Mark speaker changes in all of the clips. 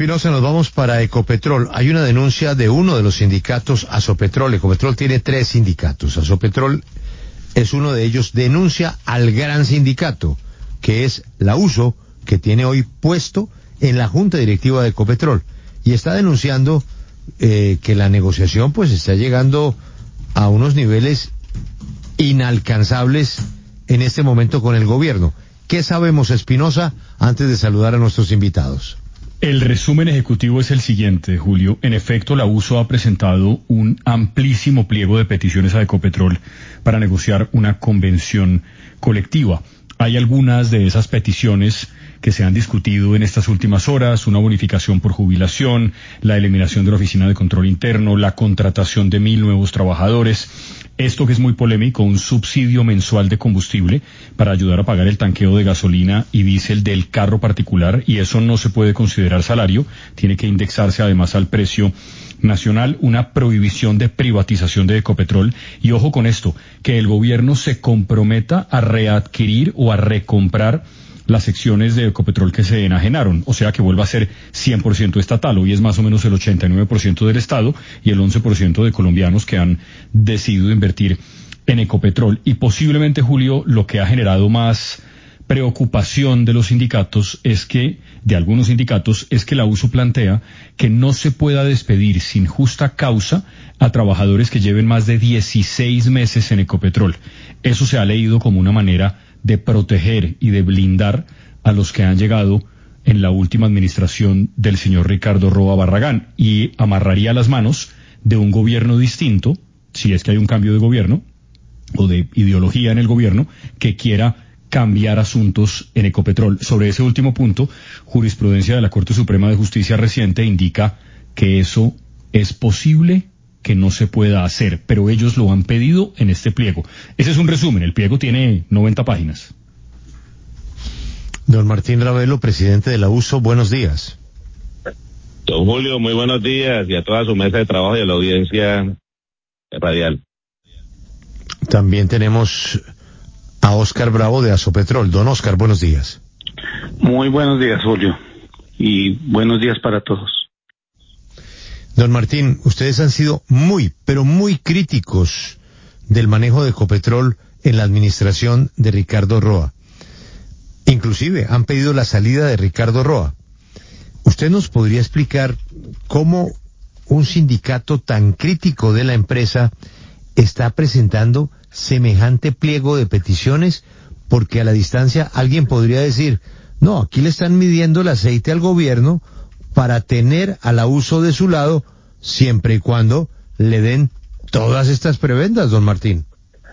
Speaker 1: Espinosa, nos vamos para Ecopetrol. Hay una denuncia de uno de los sindicatos, Asopetrol. Ecopetrol tiene 3 sindicatos. Asopetrol es uno de ellos. Denuncia al gran sindicato, que es la USO, que tiene hoy puesto en la junta directiva de Ecopetrol. Y está denunciando que la negociación pues está llegando a unos niveles inalcanzables en este momento con el gobierno. ¿Qué sabemos, Espinosa, antes de saludar a nuestros invitados?
Speaker 2: El resumen ejecutivo es el siguiente, Julio. En efecto, la USO ha presentado un amplísimo pliego de peticiones a Ecopetrol para negociar una convención colectiva. Hay algunas de esas peticiones que se han discutido en estas últimas horas: una bonificación por jubilación, la eliminación de la Oficina de Control Interno, la contratación de 1.000 nuevos trabajadores. Esto que es muy polémico, un subsidio mensual de combustible para ayudar a pagar el tanqueo de gasolina y diésel del carro particular, y eso no se puede considerar salario, tiene que indexarse además al precio nacional. Una prohibición de privatización de Ecopetrol, y ojo con esto, que el gobierno se comprometa a readquirir o a recomprar las secciones de Ecopetrol que se enajenaron, o sea que vuelva a ser 100% estatal. Hoy es más o menos el 89% del Estado y el 11% de colombianos que han decidido invertir en Ecopetrol. Y posiblemente, Julio, lo que ha generado más preocupación de los sindicatos de algunos sindicatos, es que la USO plantea que no se pueda despedir sin justa causa a trabajadores que lleven más de 16 meses en Ecopetrol. Eso se ha leído como una manera de proteger y de blindar a los que han llegado en la última administración del señor Ricardo Roa Barragán, y amarraría las manos de un gobierno distinto, si es que hay un cambio de gobierno o de ideología en el gobierno, que quiera cambiar asuntos en Ecopetrol. Sobre ese último punto, jurisprudencia de la Corte Suprema de Justicia reciente indica que eso es posible, que no se pueda hacer, pero ellos lo han pedido en este pliego. Ese es un resumen, el pliego tiene 90 páginas.
Speaker 1: Don Martín Ravelo, presidente de la USO, buenos días.
Speaker 3: Don Julio, muy buenos días, y a toda su mesa de trabajo y a la audiencia radial.
Speaker 1: También tenemos a Óscar Bravo de Asopetrol. Don Óscar, buenos días.
Speaker 4: Muy buenos días, Julio, y buenos días para todos.
Speaker 1: Don Martín, ustedes han sido muy, pero muy críticos del manejo de Ecopetrol en la administración de Ricardo Roa. Inclusive han pedido la salida de Ricardo Roa. ¿Usted nos podría explicar cómo un sindicato tan crítico de la empresa está presentando semejante pliego de peticiones? Porque a la distancia alguien podría decir, no, aquí le están midiendo el aceite al gobierno para tener a la USO de su lado, siempre y cuando le den todas estas prebendas, don Martín.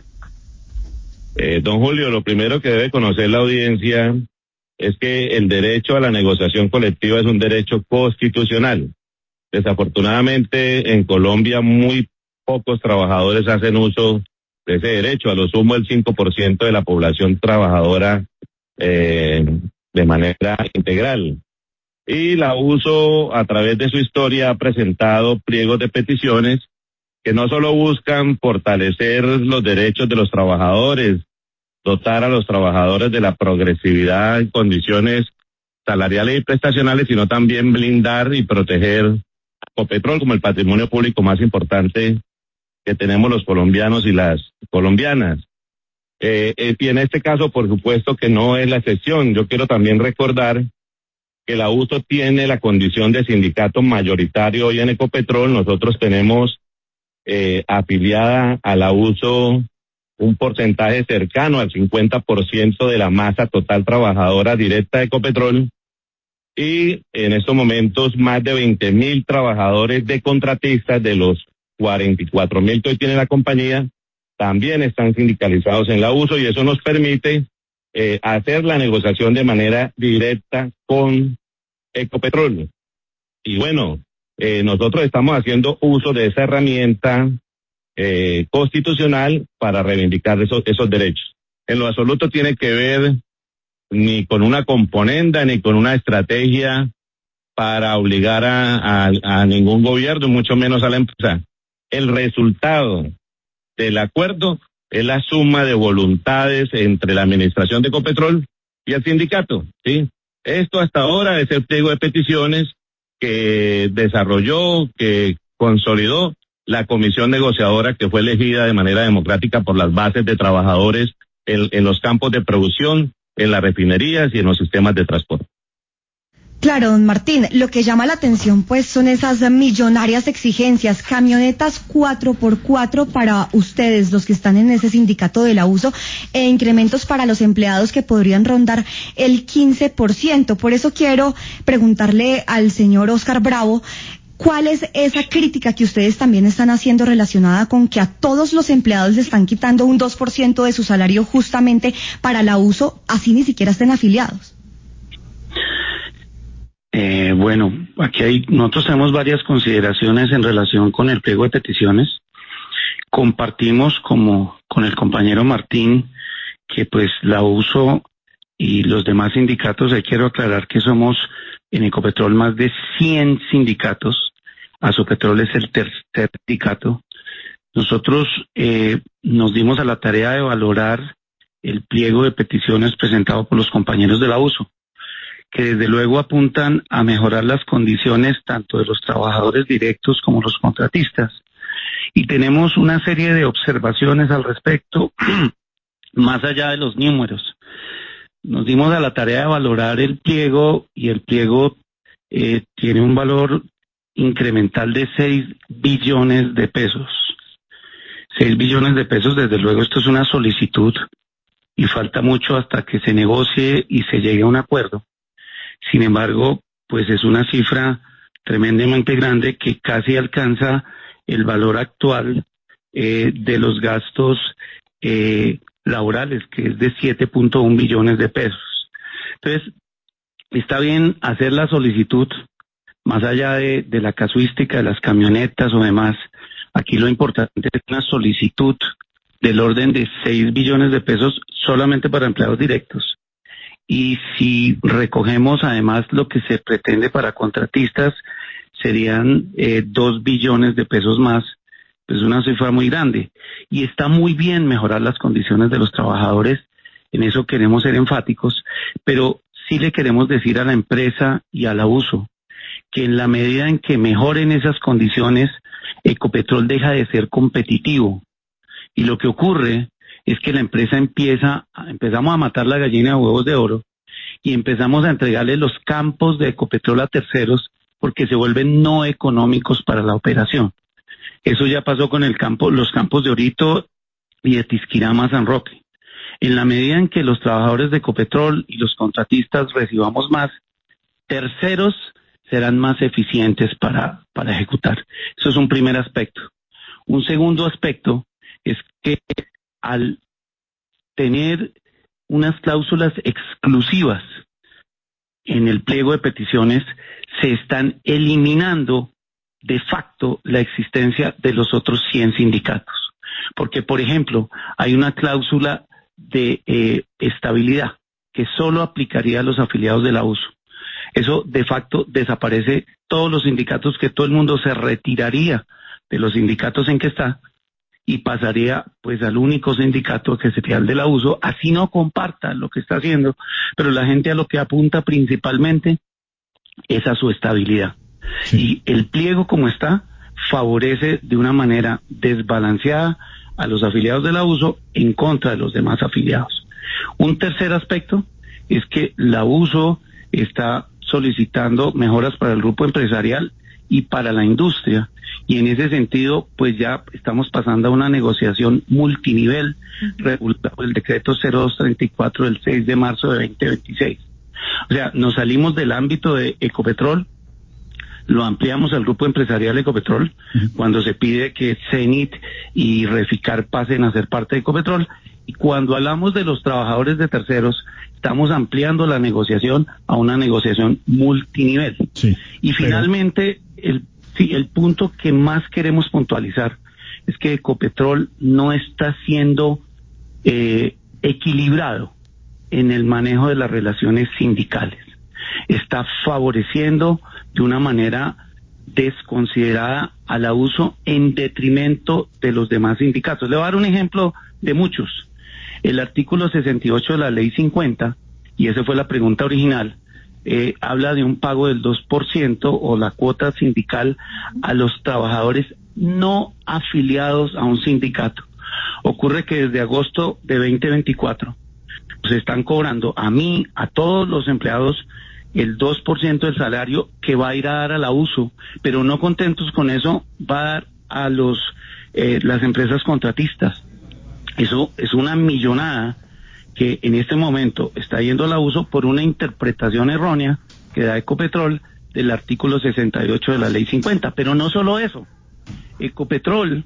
Speaker 3: Don Julio, lo primero que debe conocer la audiencia es que el derecho a la negociación colectiva es un derecho constitucional. Desafortunadamente, en Colombia muy pocos trabajadores hacen uso de ese derecho, a lo sumo el 5% de la población trabajadora de manera integral. Y la USO, a través de su historia, ha presentado pliegos de peticiones que no solo buscan fortalecer los derechos de los trabajadores, dotar a los trabajadores de la progresividad en condiciones salariales y prestacionales, sino también blindar y proteger a Ecopetrol como el patrimonio público más importante que tenemos los colombianos y las colombianas. Y en este caso, por supuesto que no es la excepción. Yo quiero también recordar que la USO tiene la condición de sindicato mayoritario hoy en Ecopetrol. Nosotros tenemos afiliada a la USO un porcentaje cercano al 50% de la masa total trabajadora directa de Ecopetrol, y en estos momentos más de 20.000 trabajadores de contratistas de los 44.000 que hoy tiene la compañía también están sindicalizados en la USO, y eso nos permite hacer la negociación de manera directa con Ecopetrol. Y bueno, nosotros estamos haciendo uso de esa herramienta constitucional para reivindicar esos derechos. En lo absoluto tiene que ver ni con una componenda ni con una estrategia para obligar a ningún gobierno, mucho menos a la empresa. El resultado del acuerdo es la suma de voluntades entre la administración de Ecopetrol y el sindicato, ¿sí? Esto hasta ahora es el pliego de peticiones que desarrolló, que consolidó la comisión negociadora que fue elegida de manera democrática por las bases de trabajadores en los campos de producción, en las refinerías y en los sistemas de transporte.
Speaker 5: Claro, don Martín, lo que llama la atención pues son esas millonarias exigencias, camionetas 4x4 para ustedes, los que están en ese sindicato del abuso, e incrementos para los empleados que podrían rondar el 15%. Por eso quiero preguntarle al señor Óscar Bravo, ¿cuál es esa crítica que ustedes también están haciendo relacionada con que a todos los empleados les están quitando un 2% de su salario justamente para el abuso, así ni siquiera estén afiliados?
Speaker 4: Bueno, nosotros tenemos varias consideraciones en relación con el pliego de peticiones. Compartimos con el compañero Martín que pues la USO y los demás sindicatos, quiero aclarar que somos en Ecopetrol más de 100 sindicatos, Asopetrol es el tercer sindicato. Nosotros nos dimos a la tarea de valorar el pliego de peticiones presentado por los compañeros de la USO, que desde luego apuntan a mejorar las condiciones tanto de los trabajadores directos como los contratistas. Y tenemos una serie de observaciones al respecto, más allá de los números. Nos dimos a la tarea de valorar el pliego y el pliego tiene un valor incremental de 6 billones de pesos. 6 billones de pesos, desde luego esto es una solicitud y falta mucho hasta que se negocie y se llegue a un acuerdo. Sin embargo, pues es una cifra tremendamente grande que casi alcanza el valor actual de los gastos laborales, que es de 7.1 billones de pesos. Entonces, está bien hacer la solicitud, más allá de la casuística de las camionetas o demás. Aquí lo importante es una solicitud del orden de 6 billones de pesos solamente para empleados directos. Y si recogemos además lo que se pretende para contratistas, serían 2 billones de pesos más, pues una cifra muy grande. Y está muy bien mejorar las condiciones de los trabajadores, en eso queremos ser enfáticos, pero sí le queremos decir a la empresa y al abuso que en la medida en que mejoren esas condiciones, Ecopetrol deja de ser competitivo. Y lo que ocurre es que la empresa empezamos a matar la gallina de huevos de oro y empezamos a entregarle los campos de Ecopetrol a terceros porque se vuelven no económicos para la operación. Eso ya pasó con los campos de Orito y de Tisquirama San Roque. En la medida en que los trabajadores de Ecopetrol y los contratistas recibamos más, terceros serán más eficientes para ejecutar. Eso es un primer aspecto. Un segundo aspecto es que al tener unas cláusulas exclusivas en el pliego de peticiones, se están eliminando de facto la existencia de los otros 100 sindicatos. Porque, por ejemplo, hay una cláusula de estabilidad que solo aplicaría a los afiliados de la USO. Eso de facto desaparece todos los sindicatos, que todo el mundo se retiraría de los sindicatos en que está y pasaría pues al único sindicato que sería el de la USO, así no comparta lo que está haciendo, pero la gente a lo que apunta principalmente es a su estabilidad. Sí. Y el pliego como está favorece de una manera desbalanceada a los afiliados de la USO en contra de los demás afiliados. Un tercer aspecto es que la USO está solicitando mejoras para el grupo empresarial y para la industria, y en ese sentido pues ya estamos pasando a una negociación multinivel regulada por el decreto 0234 del 6 de marzo de 2026. O sea, nos salimos del ámbito de Ecopetrol, lo ampliamos al grupo empresarial Ecopetrol, cuando se pide que Cenit y Reficar pasen a ser parte de Ecopetrol, y cuando hablamos de los trabajadores de terceros, estamos ampliando la negociación a una negociación multinivel. Sí, y finalmente, el punto que más queremos puntualizar es que Ecopetrol no está siendo equilibrado en el manejo de las relaciones sindicales. Está favoreciendo de una manera desconsiderada al abuso en detrimento de los demás sindicatos. Le voy a dar un ejemplo de muchos. El artículo 68 de la ley 50, y esa fue la pregunta original, habla de un pago del 2% o la cuota sindical a los trabajadores no afiliados a un sindicato. Ocurre que desde agosto de 2024 se están cobrando a mí, a todos los empleados, el 2% del salario que va a ir a dar a la USO, pero no contentos con eso, va a dar a las empresas contratistas. Eso es una millonada que en este momento está yendo a la USO por una interpretación errónea que da Ecopetrol del artículo 68 de la ley 50. Pero no solo eso, Ecopetrol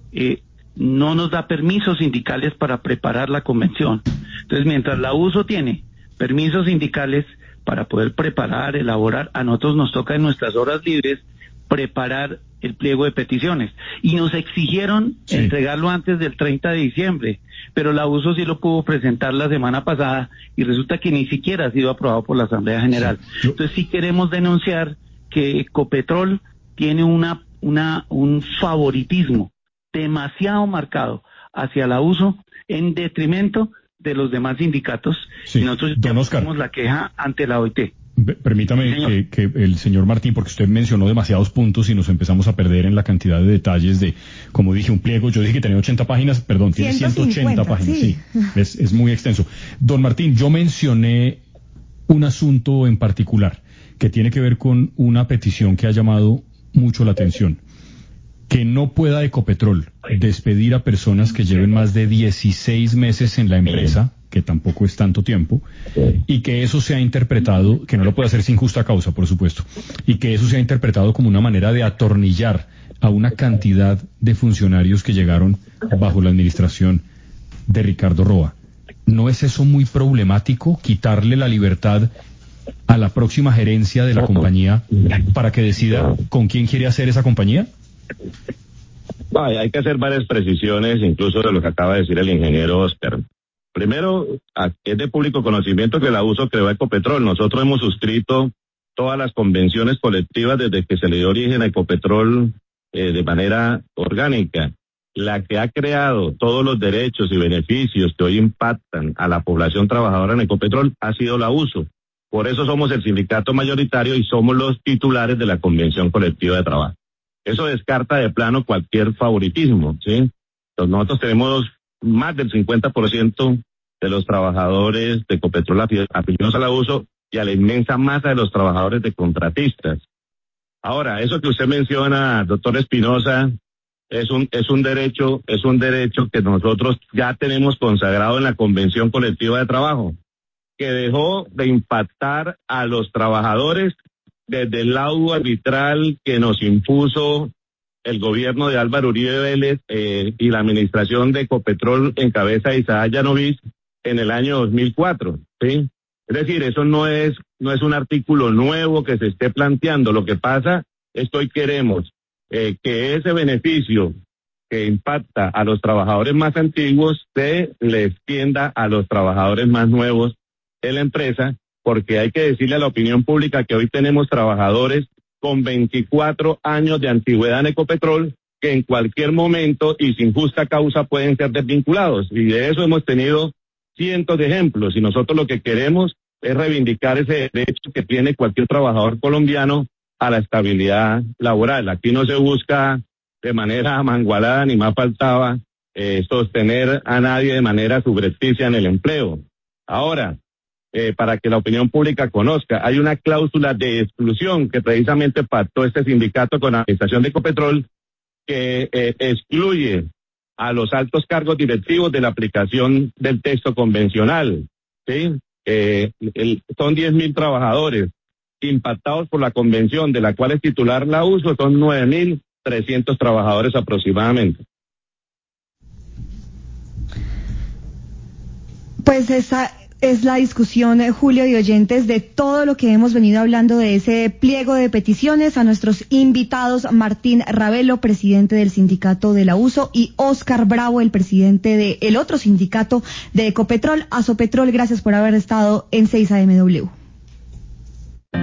Speaker 4: no nos da permisos sindicales para preparar la convención. Entonces, mientras la USO tiene permisos sindicales para poder preparar, elaborar, a nosotros nos toca en nuestras horas libres preparar el pliego de peticiones. Y nos exigieron entregarlo antes del 30 de diciembre, pero la USO sí lo pudo presentar la semana pasada y resulta que ni siquiera ha sido aprobado por la Asamblea General. Entonces sí queremos denunciar que Ecopetrol tiene un favoritismo demasiado marcado hacia la USO en detrimento de los demás sindicatos.
Speaker 2: Sí.
Speaker 4: Y nosotros ya pusimos la queja ante la OIT.
Speaker 2: Permítame que el señor Martín, porque usted mencionó demasiados puntos y nos empezamos a perder en la cantidad de detalles de, como dije, un pliego, yo dije que tenía 80 páginas, perdón, tiene 180 páginas, sí. Es muy extenso. Don Martín, yo mencioné un asunto en particular que tiene que ver con una petición que ha llamado mucho la atención. Que no pueda Ecopetrol despedir a personas que lleven más de 16 meses en la empresa, que tampoco es tanto tiempo, y que eso sea interpretado, que no lo puede hacer sin justa causa, por supuesto, y que eso sea interpretado como una manera de atornillar a una cantidad de funcionarios que llegaron bajo la administración de Ricardo Roa. ¿No es eso muy problemático, quitarle la libertad a la próxima gerencia de la compañía para que decida con quién quiere hacer esa compañía?
Speaker 3: Hay que hacer varias precisiones, incluso de lo que acaba de decir el ingeniero Oscar. Primero, es de público conocimiento que la USO creó Ecopetrol. Nosotros hemos suscrito todas las convenciones colectivas desde que se le dio origen a Ecopetrol de manera orgánica. La que ha creado todos los derechos y beneficios que hoy impactan a la población trabajadora en Ecopetrol ha sido la USO. Por eso somos el sindicato mayoritario y somos los titulares de la convención colectiva de trabajo. Eso descarta de plano cualquier favoritismo, ¿sí? Entonces nosotros tenemos más del 50% de los trabajadores de Ecopetrol afiliados a la USO y a la inmensa masa de los trabajadores de contratistas. Ahora, eso que usted menciona, doctor Espinosa, es un derecho que nosotros ya tenemos consagrado en la Convención Colectiva de Trabajo, que dejó de impactar a los trabajadores desde el laudo arbitral que nos impuso el gobierno de Álvaro Uribe Vélez y la administración de Ecopetrol en cabeza de Isaac Yanoviz en el año 2004, ¿sí? Es decir, eso no es un artículo nuevo que se esté planteando. Lo que pasa es que hoy queremos que ese beneficio que impacta a los trabajadores más antiguos se le extienda a los trabajadores más nuevos de la empresa, porque hay que decirle a la opinión pública que hoy tenemos trabajadores con 24 años de antigüedad en Ecopetrol que en cualquier momento y sin justa causa pueden ser desvinculados. Y de eso hemos tenido cientos de ejemplos. Y nosotros lo que queremos es reivindicar ese derecho que tiene cualquier trabajador colombiano a la estabilidad laboral. Aquí no se busca de manera mangualada, ni más faltaba, sostener a nadie de manera subrepticia en el empleo. Ahora, para que la opinión pública conozca, hay una cláusula de exclusión que precisamente pactó este sindicato con la administración de Ecopetrol que excluye a los altos cargos directivos de la aplicación del texto convencional, ¿sí? Son 10.000 trabajadores impactados por la convención, de la cual es titular la USO, son 9.300 trabajadores aproximadamente.
Speaker 5: Pues esa es la discusión, Julio, y oyentes, de todo lo que hemos venido hablando de ese pliego de peticiones. A nuestros invitados, Martín Ravelo, presidente del sindicato de la USO, y Oscar Bravo, el presidente del otro sindicato de Ecopetrol, Asopetrol. Gracias por haber estado en 6 AMW.